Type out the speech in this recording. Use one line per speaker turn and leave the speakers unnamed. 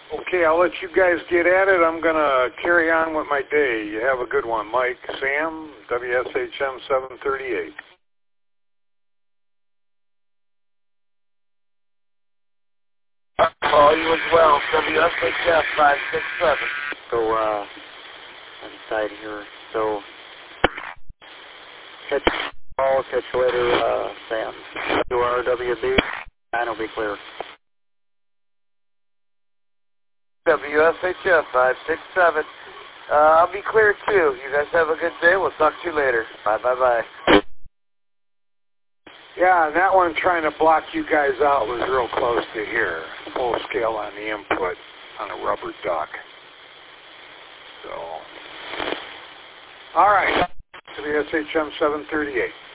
Okay, I'll let you guys get at it. I'm going to carry on with my day. You have a good one, Mike. Sam, WSHM 738.
Call you as well, WSHF 567. So, inside here. So, catch you later, Sam. WRWB, 9 will be clear. WSHF 567. I'll be clear too. You guys have a good day. We'll talk to you later. Bye.
Yeah, and that one trying to block you guys out was real close to here. Full scale on the input on a rubber duck. So, all right, WSHM 738.